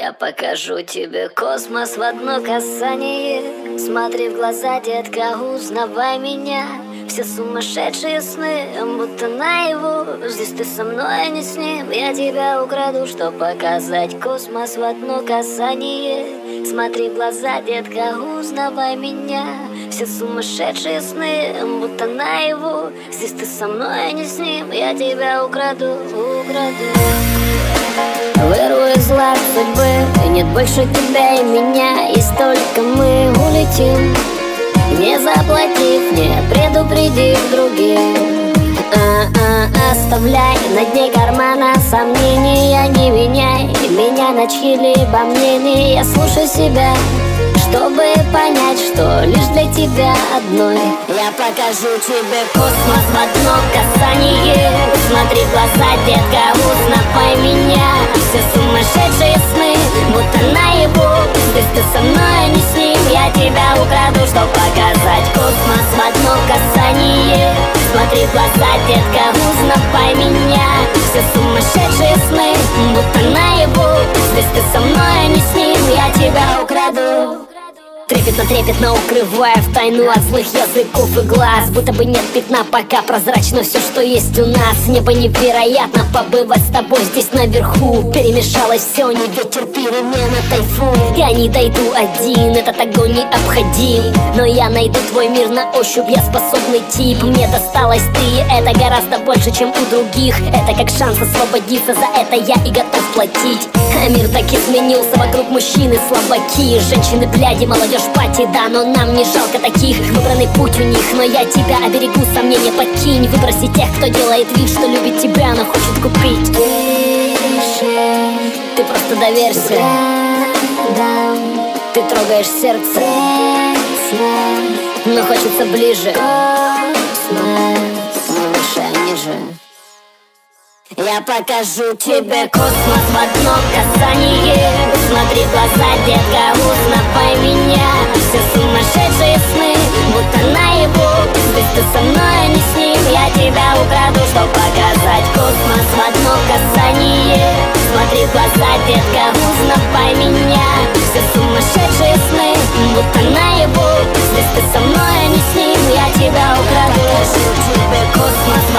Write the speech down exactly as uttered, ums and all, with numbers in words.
Я покажу тебе космос в одно касание. Смотри в глаза, детка, узнавай меня. Все сумасшедшие сны, будто наяву. Здесь ты со мной, а не с ним. Я тебя украду, чтоб показать космос в одно касание. Смотри в глаза, детка, узнавай меня. Все сумасшедшие сны, будто наяву. Здесь ты со мной, а не с ним. Я тебя украду, украду. Вырву из лап судьбы, нет больше тебя и меня. И столько мы улетим, не заплатив, не предупредив других. А-а, оставляй на дне кармана сомнения, не меняй меня на чьи-либо мнения. Слушай себя, чтобы понять, что лишь для тебя одной. Я покажу тебе космос в одно касание. Смотри в глаза, детка, узнавай меня. Все сумасшедшие сны, будто наяву. Здесь ты со мной, а не с ним. Я тебя украду, чтоб показать космос в одно касание. Смотри в глаза, детка, узнавай меня. Все сумасшедшие сны, будто наяву. Здесь ты со мной, а не с ним. Я тебя украду. Трепетно-трепетно укрывая в тайну от злых языков и глаз. Будто бы нет пятна, пока прозрачно все, что есть у нас. Небо невероятно побывать с тобой здесь наверху. Перемешалось все, не ветер, перемена, тайфун. Я не дойду один, этот огонь необходим. Но я найду твой мир на ощупь, я способный тип. Мне досталась ты, это гораздо больше, чем у других. Это как шанс освободиться, за это я и готов платить. А мир так изменился, вокруг мужчины слабаки. Женщины, бляди, молодежь пати, да, но нам не жалко таких. Выбранный путь у них, но я тебя оберегу, сомнения покинь. Выброси тех, кто делает вид, что любит тебя, но хочет купить. Ты просто доверься, ты трогаешь сердце, но хочется ближе. Выше, ниже. Я покажу тебе космос в одно касание. Смотри в глаза, детка, узнавай меня. Все сумасшедшие сны, будто наяву. Здесь ты со мной, а не с ним. Я тебя украду, чтоб показать космос в одно касание. Смотри в глаза, детка, узнавай меня. Все сумасшедшие сны, будто наяву. Здесь ты со мной, а не с ним. Я тебя украду. Покажу тебе космос